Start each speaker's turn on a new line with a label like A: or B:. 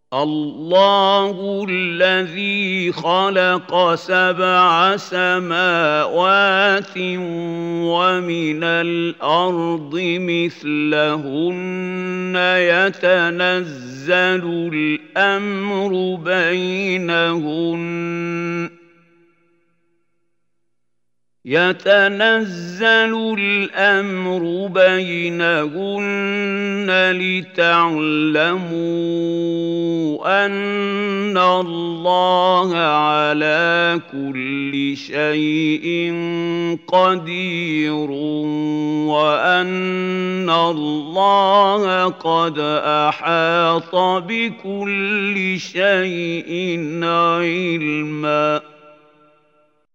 A: الله الذي خلق 7 سماوات ومن الأرض مثلهن يتنزل الأمر بينهن لتعلموا أن الله على كل شيء قدير وأن الله قد أحاط بكل شيء علما.